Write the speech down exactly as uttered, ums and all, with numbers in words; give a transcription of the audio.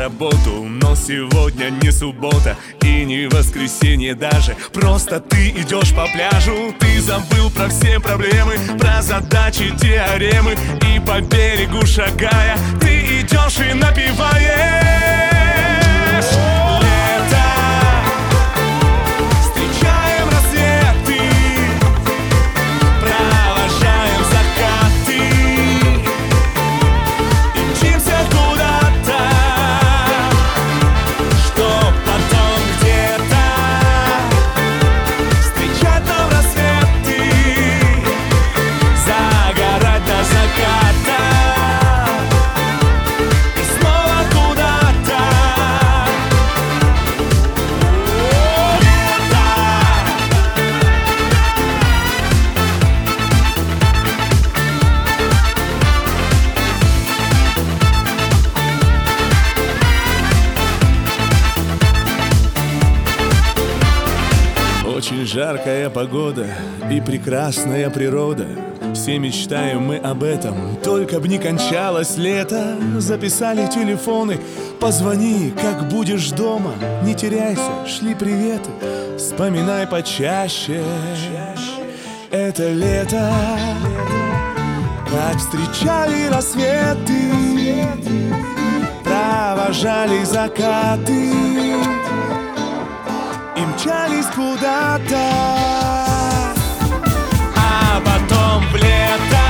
работу, но сегодня не суббота и не воскресенье даже. Просто ты идешь по пляжу, ты забыл про все проблемы, про задачи, теоремы, и по берегу шагая ты идешь и напиваешь. Очень жаркая погода и прекрасная природа. Все мечтаем мы об этом, только б не кончалось лето. Записали телефоны, позвони, как будешь дома. Не теряйся, шли приветы, вспоминай почаще это лето. Как встречали рассветы, провожали закаты и мчались куда-то, а потом в лето